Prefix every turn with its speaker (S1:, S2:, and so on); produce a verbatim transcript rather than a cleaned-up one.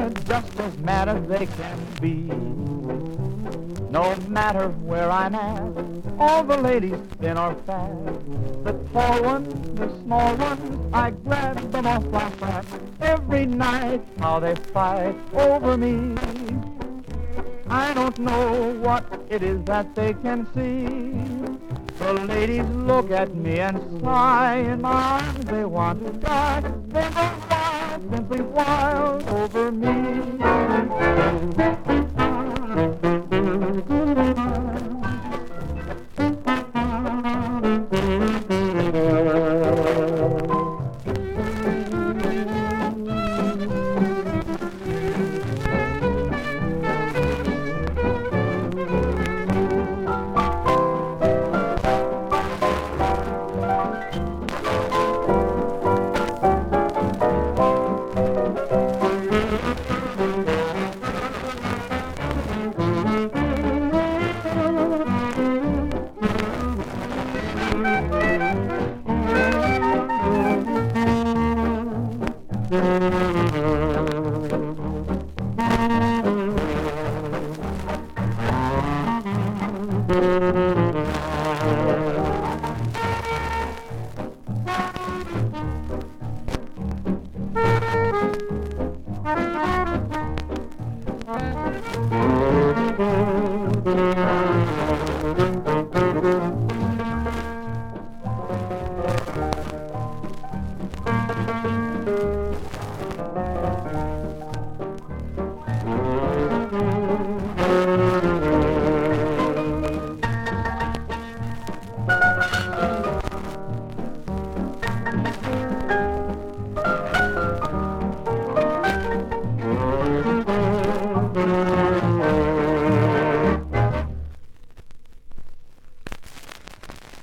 S1: they're just as mad as they can be. No matter where I'm at, all the ladies thin or fat, the tall ones, the small ones, I grab them off like that. Every night how they fight over me. I don't know what it is that they can see. The ladies look at me and sigh, in my arms they want to die. They go wild, simply wild over me.